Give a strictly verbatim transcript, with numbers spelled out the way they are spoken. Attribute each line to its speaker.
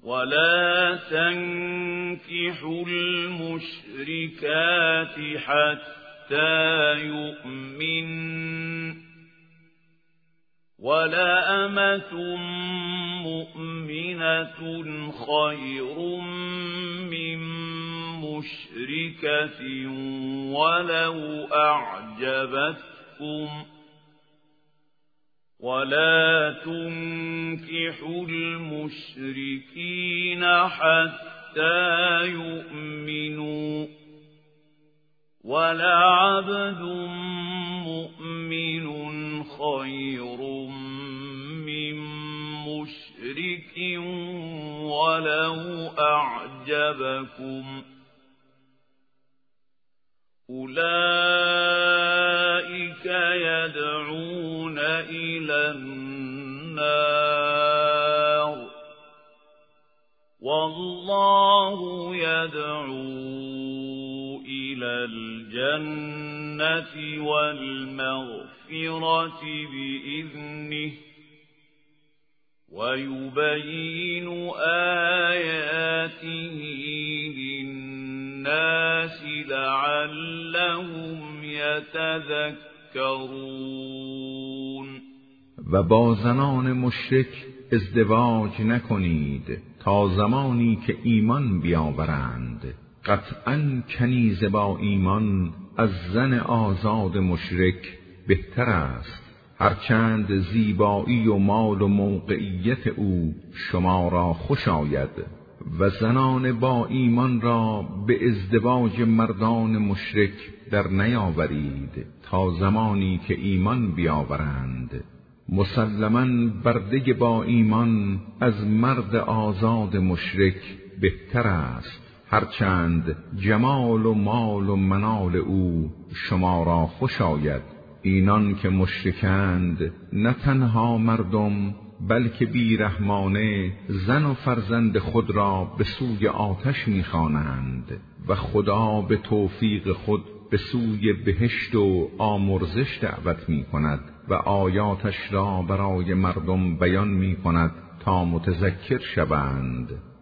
Speaker 1: ولا تنكحوا المشركات حتى يؤمن ولأمة مؤمنة خير من مشركة ولو أعجبتكم ولا تنكحوا المشركين حتى يؤمنوا ولعبد مؤمن خير من مشرك ولو أعجبكم أولئك يدعون إلى النار والله يدعو إلى الجنة والمغفرة بإذنه ويبين آياته للناس لعلهم يتذكرون.
Speaker 2: و با زنان مشرک ازدواج نکنید تا زمانی که ایمان بیاورند. قطعاً کنیز با ایمان از زن آزاد مشرک بهتر است، هرچند زیبایی و مال و موقعیت او شما را خوش آید. و زنان با ایمان را به ازدواج مردان مشرک در نیاورید تا زمانی که ایمان بیاورند. مسلماً برده با ایمان از مرد آزاد مشرک بهتر است، هرچند جمال و مال و منال او شما را خوش آید. اینان که مشرکند نه تنها مردم بلکه بیرحمانه زن و فرزند خود را به سوی آتش می‌خوانند و خدا به توفیق خود به سوی بهشت و آمرزش دعوت می‌کند و آیاتش را برای مردم بیان می‌کند تا متذکر شوند.